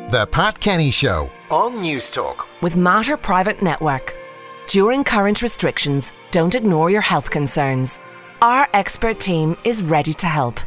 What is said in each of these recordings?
The Pat Kenny Show on News Talk. With Mater Private Network. During current restrictions, don't ignore your health concerns. Our expert team is ready to help.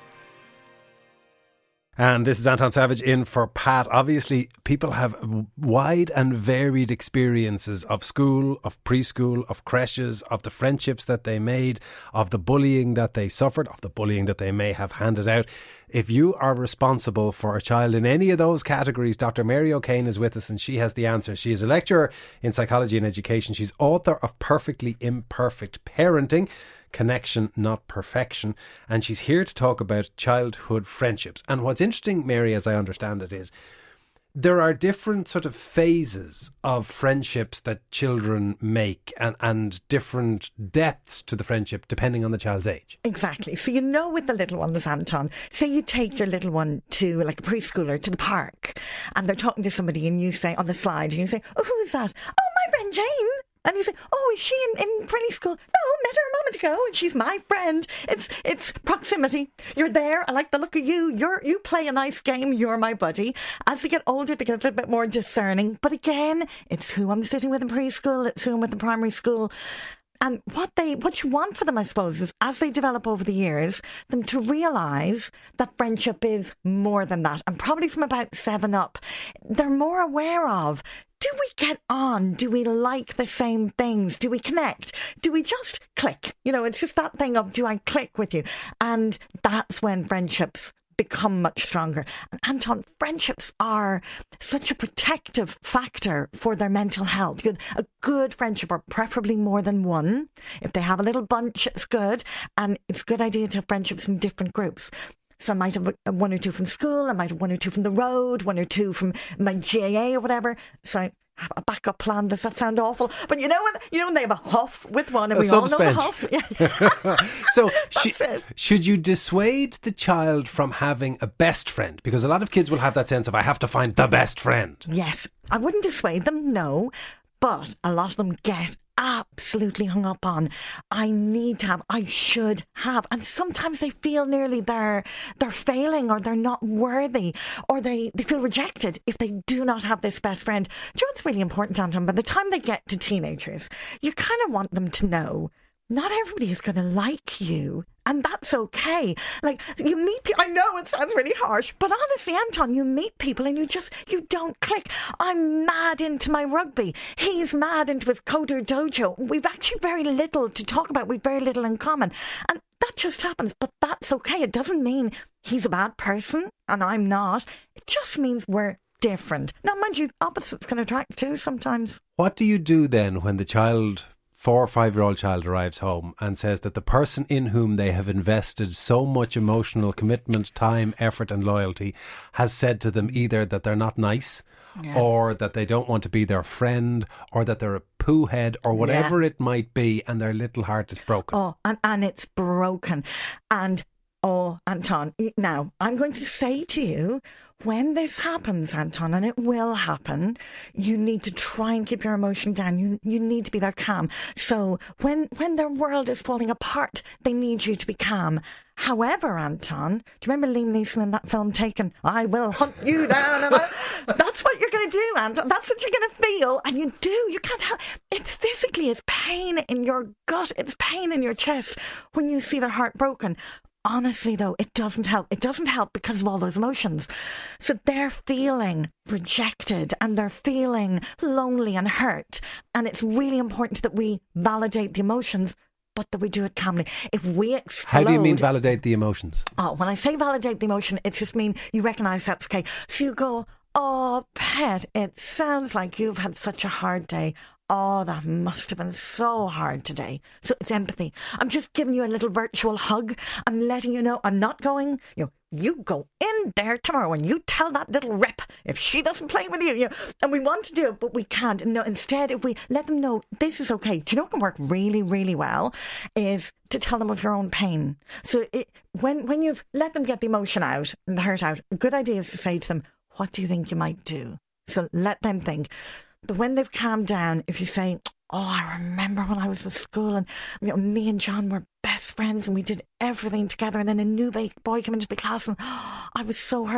And this is Anton Savage in for Pat. Obviously, people have wide and varied experiences of school, of preschool, of creches, of the friendships that they made, of the bullying that they suffered, of the bullying that they may have handed out. If you are responsible for a child in any of those categories, Dr. Mary O'Kane is with us and she has the answer. She is a lecturer in psychology and education. She's author of Perfectly Imperfect Parenting, Connection, Not Perfection. And she's here to talk about childhood friendships. And what's interesting, Mary, as I understand it, is there are different sort of phases of friendships that children make and different depths to the friendship depending on the child's age. Exactly. So you know with the little ones, Anton, say you take your little one to like a preschooler to the park and they're talking to somebody and you say on the slide and you say, oh, who is that? Oh, my friend Jane. And you say, oh, is she in preschool? No, met her a moment ago and she's my friend. It's proximity. You're there. I like the look of you. You play a nice game. You're my buddy. As they get older, they get a little bit more discerning. But again, it's who I'm sitting with in preschool. It's who I'm with in primary school. And what you want for them, I suppose, is as they develop over the years, them to realise that friendship is more than that. And probably from about 7 up, they're more aware of, do we get on? Do we like the same things? Do we connect? Do we just click? You know, it's just that thing of, do I click with you? And that's when friendships become much stronger. And Anton, friendships are such a protective factor for their mental health. A good friendship, or preferably more than one. If they have a little bunch, it's good. And it's a good idea to have friendships in different groups. So I might have 1 or 2 from school, I might have 1 or 2 from the road, 1 or 2 from my GAA or whatever. So I have a backup plan. Does that sound awful? But you know when they have a huff with one, and we all know the huff. Yeah. So should you dissuade the child from having a best friend? Because a lot of kids will have that sense of, I have to find the best friend. Yes, I wouldn't dissuade them, no. But a lot of them get absolutely hung up on, I need to have, I should have. And sometimes they feel nearly they're failing, or they're not worthy, or they feel rejected if they do not have this best friend. Do you know what's really important, Anton? By the time they get to teenagers, you kind of want them to know not everybody is going to like you. And that's okay. Like, you meet people, I know it sounds really harsh, but honestly, Anton, you meet people and you don't click. I'm mad into my rugby. He's mad into his Coder Dojo. We've actually very little to talk about. We've very little in common. And that just happens, but that's okay. It doesn't mean he's a bad person and I'm not. It just means we're different. Now, mind you, opposites can attract too sometimes. What do you do then when the child, 4 or 5-year-old child, arrives home and says that the person in whom they have invested so much emotional commitment, time, effort and loyalty has said to them either that they're not nice, or that they don't want to be their friend, or that they're a poo head, or whatever it might be, and their little heart is broken? Oh, and it's broken. And, oh, Anton, now, I'm going to say to you, when this happens, Anton, and it will happen, you need to try and keep your emotion down. You need to be there calm. So when their world is falling apart, they need you to be calm. However, Anton, do you remember Liam Neeson in that film Taken? I will hunt you down. And that's what you're going to do, Anton. That's what you're going to feel. And you do. You can't help. It physically is pain in your gut. It's pain in your chest when you see their heart broken. Honestly, though, it doesn't help. It doesn't help because of all those emotions. So they're feeling rejected and they're feeling lonely and hurt. And it's really important that we validate the emotions, but that we do it calmly. If we explode... How do you mean validate the emotions? Oh, when I say validate the emotion, it just means you recognise that's okay. So you go, oh, pet, it sounds like you've had such a hard day. Oh, that must have been so hard today. So it's empathy. I'm just giving you a little virtual hug. I'm letting you know I'm not going, you go in there tomorrow and you tell that little rip if she doesn't play with you, and we want to do it, but we can't. No, instead, if we let them know this is okay, do you know what can work really, really well is to tell them of your own pain. So when you've let them get the emotion out and the hurt out, a good idea is to say to them, what do you think you might do? So let them think. But when they've calmed down, if you say, oh, I remember when I was in school and me and John were best friends and we did everything together, and then a new boy came into the class and I was so hurt.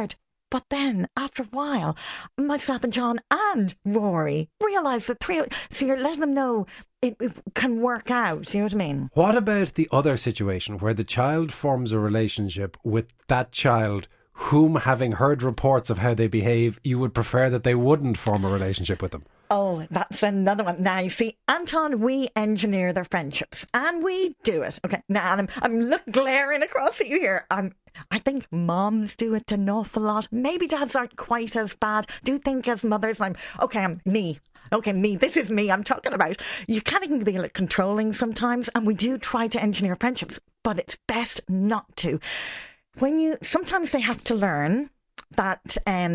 But then, after a while, myself and John and Rory realised that so you're letting them know it can work out, you know what I mean? What about the other situation where the child forms a relationship with that child whom, having heard reports of how they behave, you would prefer that they wouldn't form a relationship with them? Oh, that's another one. Now, you see, Anton, we engineer their friendships, and we do it. Okay, now I'm glaring across at you here. I think moms do it an awful lot. Maybe dads aren't quite as bad. Do think as mothers, I'm me. Okay, me. This is me I'm talking about. You can even be a little controlling sometimes, and we do try to engineer friendships, but it's best not to. Sometimes they have to learn that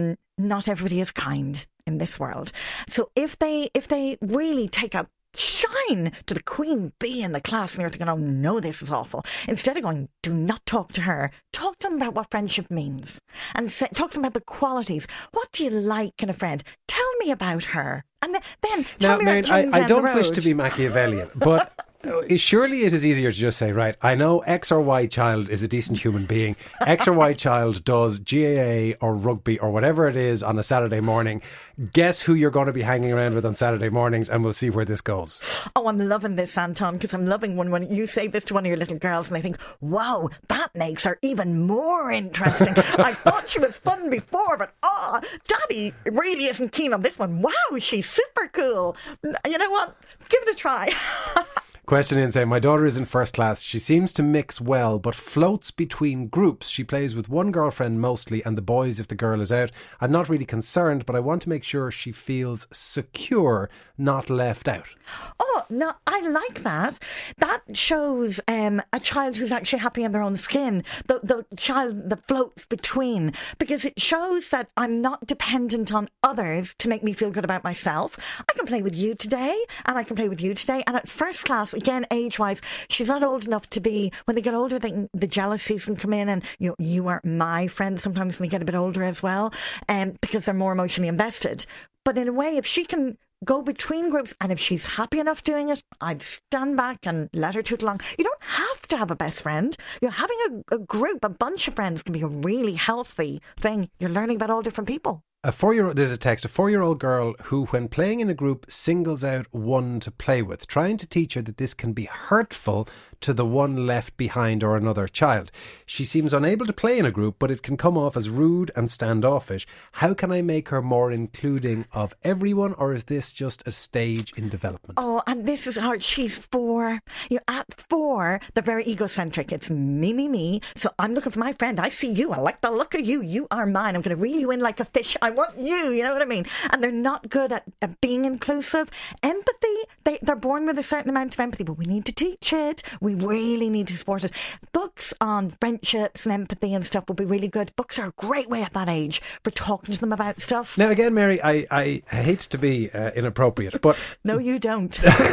not everybody is kind in this world. So if they really take a shine to the queen bee in the class and they're thinking, oh no, this is awful, instead of going, do not talk to her, talk to them about what friendship means and talk to them about the qualities. What do you like in a friend? Tell me about her. And then tell now, me Marion, about Jane I down don't the wish road. to be Machiavellian, but surely it is easier to just say, right, I know X or Y child is a decent human being. X or Y child does GAA or rugby or whatever it is on a Saturday morning. Guess who you're going to be hanging around with on Saturday mornings, and we'll see where this goes. Oh, I'm loving this, Anton, because I'm loving when you say this to one of your little girls and I think, wow, that makes her even more interesting. I thought she was fun before, but Daddy really isn't keen on this one. Wow, she's super cool. You know what? Give it a try. Question in saying, my daughter is in first class. She seems to mix well, but floats between groups. She plays with one girlfriend mostly and the boys if the girl is out. I'm not really concerned, but I want to make sure she feels secure, not left out. Oh, no, I like that. That shows a child who's actually happy in their own skin. The child that floats between. Because it shows that I'm not dependent on others to make me feel good about myself. I can play with you today, and I can play with you today. And at first class, again, age-wise, she's not old enough to be, when they get older, the jealousies can come in and you aren't my friend sometimes when they get a bit older as well, because they're more emotionally invested. But in a way, if she can go between groups, and if she's happy enough doing it, I'd stand back and let her toot along. You don't have to have a best friend. Having a group, a bunch of friends can be a really healthy thing. You're learning about all different people. There's a text, a 4-year-old girl who, when playing in a group, singles out one to play with, trying to teach her that this can be hurtful to the one left behind or another child. She seems unable to play in a group, but it can come off as rude and standoffish. How can I make her more including of everyone, or is this just a stage in development? Oh, and this is hard. She's 4. At 4, they're very egocentric. It's me. So I'm looking for my friend. I see you. I like the look of you. You are mine. I'm going to reel you in like a fish. I want you. You know what I mean? And they're not good at being inclusive. Empathy, they're born with a certain amount of empathy, but we need to teach it. We really need to support it. Books on friendships and empathy and stuff will be really good. Books are a great way at that age for talking to them about stuff. Now, again, Mary, I hate to be inappropriate, but... No, you don't.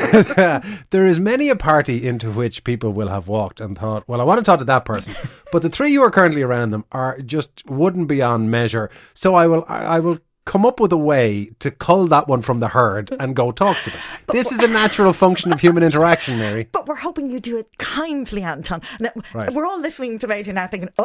There is many a party into which people will have walked and thought, well, I want to talk to that person, but the 3 you are currently around them wouldn't be on measure. So I will come up with a way to cull that one from the herd and go talk to them. This is a natural function of human interaction, Mary. But we're hoping you do it kindly, Anton. Now, right. We're all listening to Radio now thinking,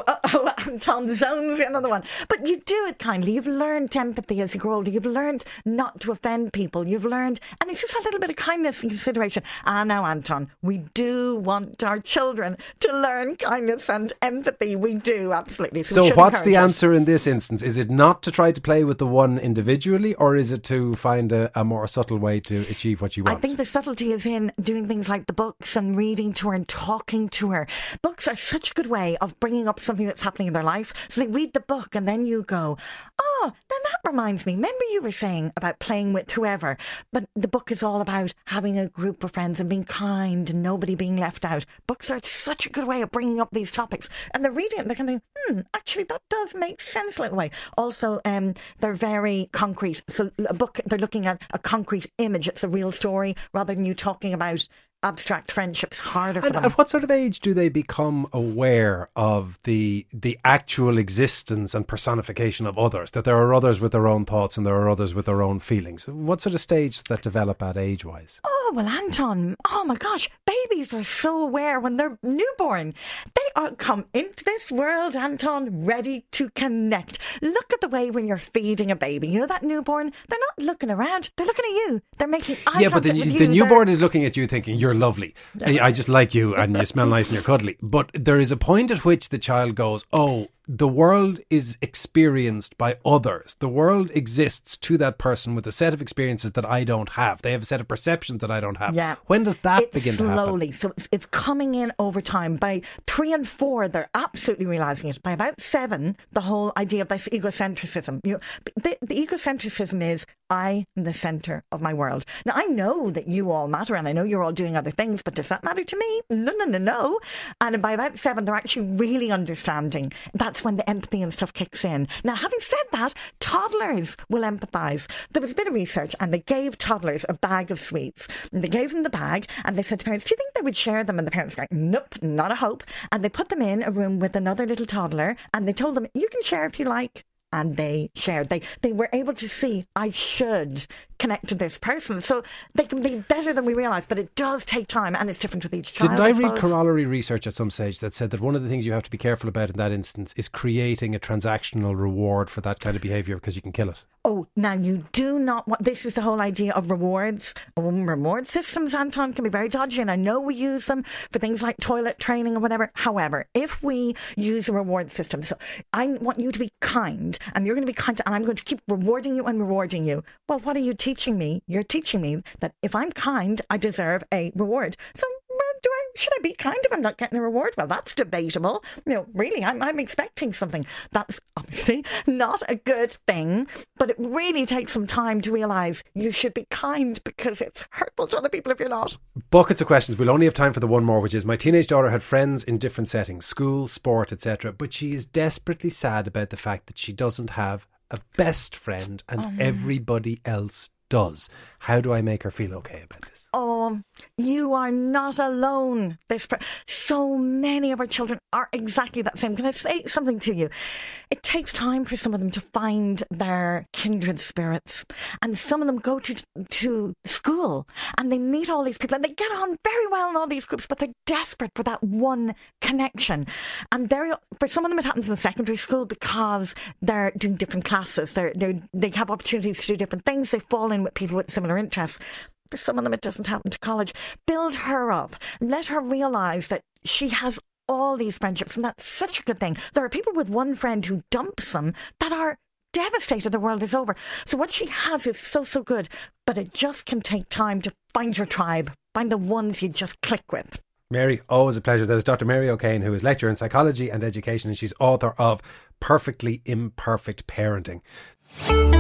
Anton zones another one. But you do it kindly. You've learned empathy as you grow older. You've learned not to offend people. You've learned, and it's just a little bit of kindness and consideration. Now, Anton, we do want our children to learn kindness and empathy. We do, absolutely. So what's the answer in this instance? Is it not to try to play with the one individually, or is it to find a more subtle way to achieve what you want? I think the subtlety is in doing things like the books and reading to her and talking to her. Books are such a good way of bringing up something that's happening in their life. So they read the book and then you go, oh, then that reminds me. Remember you were saying about playing with whoever, but the book is all about having a group of friends and being kind and nobody being left out. Books are such a good way of bringing up these topics. And they're reading it and they're kind of thinking, actually that does make sense in a way. Also, they're very concrete. So a book, they're looking at a concrete image. It's a real story rather than you talking about abstract friendships. Harder for them. At what sort of age do they become aware of the actual existence and personification of others? That there are others with their own thoughts and there are others with their own feelings? What sort of stage does that develop at age-wise? Oh, well, Anton, oh my gosh, babies are so aware when they're newborn. They come into this world, Anton, ready to connect. Look at the way when you're feeding a baby. You know that newborn? They're not looking around. They're looking at you. They're making eye contact with you. Yeah, but the newborn is looking at you thinking, you're lovely. I just like you and you smell nice and you're cuddly. But there is a point at which the child goes, oh, the world is experienced by others. The world exists to that person with a set of experiences that I don't have. They have a set of perceptions that I don't have. Yeah. When does that begin to happen? Slowly. So it's coming in over time. By 3 and 4, they're absolutely realising it. By about 7, the whole idea of this egocentrism. The egocentrism is, I am the centre of my world. Now, I know that you all matter and I know you're all doing other things, but does that matter to me? No. And by about 7, they're actually really understanding. That's when the empathy and stuff kicks in. Now, having said that, toddlers will empathise. There was a bit of research and they gave toddlers a bag of sweets. And they gave them the bag and they said to parents, do you think they would share them? And the parents were like, nope, not a hope. And they put them in a room with another little toddler and they told them, you can share if you like. And they shared. They were able to see, I should connect to this person. So they can be better than we realise, but it does take time and it's different with each child. Didn't I read corollary research at some stage that said that one of the things you have to be careful about in that instance is creating a transactional reward for that kind of behaviour because you can kill it? Oh, now you do not want, this is the whole idea of rewards. Reward systems, Anton, can be very dodgy and I know we use them for things like toilet training or whatever. However, if we use a reward system, so I want you to be kind and you're going to be kind and I'm going to keep rewarding you and rewarding you. Well, what are you teaching me? You're teaching me that if I'm kind, I deserve a reward. So should I be kind if I'm not getting a reward? Well, that's debatable. Really, I'm expecting something. That's obviously not a good thing, but it really takes some time to realise you should be kind because it's hurtful to other people if you're not. Buckets of questions. We'll only have time for the one more, which is, my teenage daughter had friends in different settings, school, sport, etc. But she is desperately sad about the fact that she doesn't have a best friend and everybody else does. How do I make her feel okay about this? Oh, you are not alone. So many of our children are exactly that same. Can I say something to you? It takes time for some of them to find their kindred spirits. And some of them go to school and they meet all these people and they get on very well in all these groups, but they're desperate for that one connection. And for some of them it happens in secondary school because they're doing different classes. They have opportunities to do different things. They fall in with people with similar interests. For some of them, it doesn't happen to college. Build her up. Let her realise that she has all these friendships, and that's such a good thing. There are people with one friend who dumps them that are devastated the world is over. So what she has is so good, but it just can take time to find your tribe, find the ones you just click with. Mary, always a pleasure. That is Dr. Mary O'Kane, who is lecturer in psychology and education, and she's author of Perfectly Imperfect Parenting.